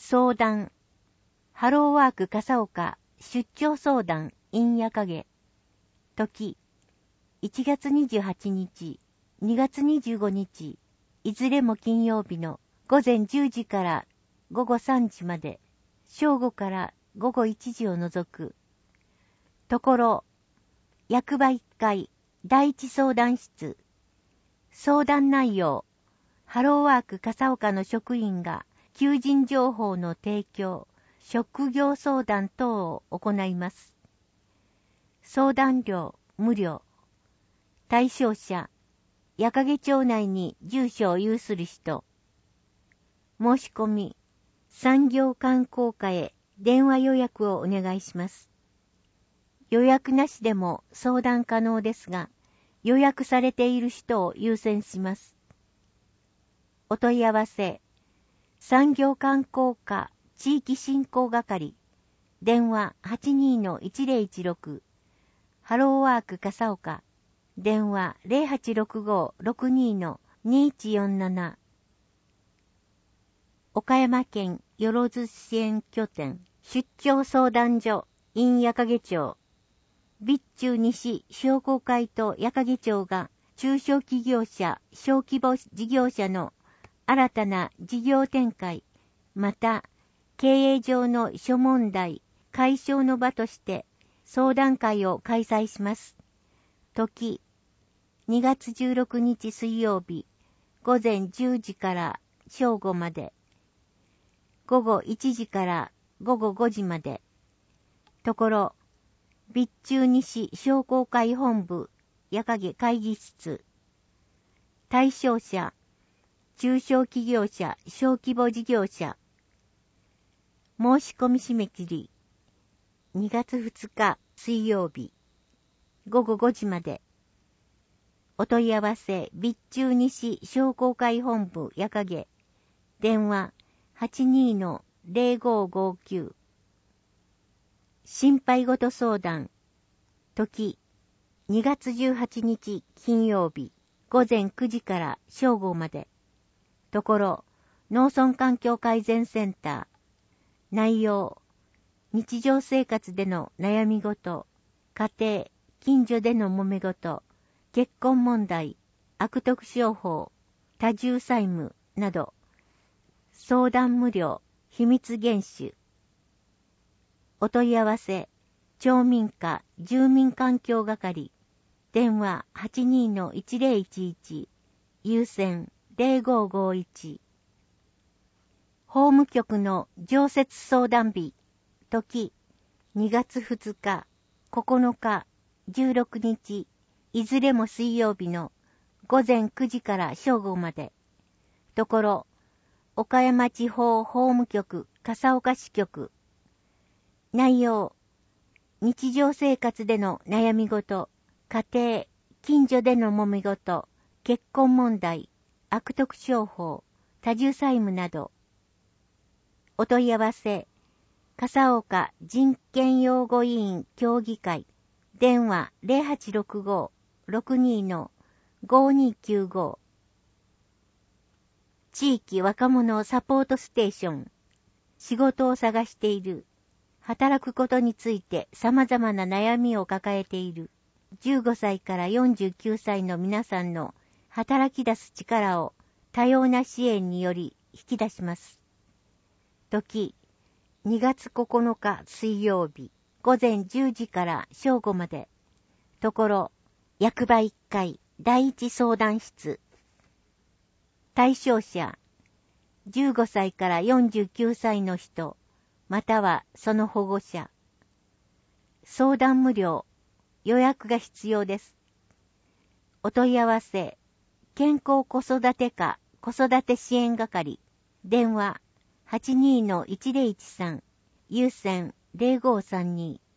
相談。ハローワーク笠岡出張相談 in 夜影。時。1月28日、2月25日、いずれも金曜日の午前10時から午後3時まで、正午から午後1時を除く。ところ、役場1階、第一相談室。相談内容、ハローワーク笠岡の職員が求人情報の提供、職業相談等を行います。相談料無料。対象者、夜影町内に住所を有する人。申し込み、産業観光課へ電話予約をお願いします。予約なしでも相談可能ですが、予約されている人を優先します。お問い合わせ、産業観光課地域振興係、電話 82-1016、ハローワーク笠岡、電話 0865-62-2147、岡山県よろず支援拠点出張相談所 in 夜影町、備中西商工会と夜影町が中小企業者、小規模事業者の新たな事業展開、また経営上の諸問題解消の場として相談会を開催します。時、2月16日水曜日、午前10時から正午まで、午後1時から午後5時まで。ところ、備中西商工会本部夜影会議室。対象者、中小企業者、小規模事業者。申し込み締め切り、2月2日水曜日、午後5時まで。お問い合わせ、備中西商工会本部夜影、電話 82-0559。心配事相談、時、2月18日金曜日、午前9時から正午まで。ところ、農村環境改善センター。内容、日常生活での悩み事、家庭、近所での揉め事、結婚問題、悪徳商法、多重債務など、相談無料、秘密厳守。お問い合わせ、町民課住民環境係、電話 82-1011、優先0551。法務局の常設相談日、時、2月2日、9日、16日、いずれも水曜日の午前9時から正午まで。ところ、岡山地方法務局笠岡支局。内容、日常生活での悩み事、家庭、近所での揉め事、結婚問題、悪徳商法、多重債務など。お問い合わせ、笠岡人権擁護委員協議会、電話 0865-62-5295。地域若者サポートステーション。仕事を探している。働くことについて様々な悩みを抱えている。15歳から49歳の皆さんの働き出す力を多様な支援により引き出します。時、2月9日水曜日、午前10時から正午まで。ところ、役場1階第一相談室。対象者、15歳から49歳の人、またはその保護者。相談無料、予約が必要です。お問い合わせ、健康子育て課子育て支援係、電話 82-1013、優先0532。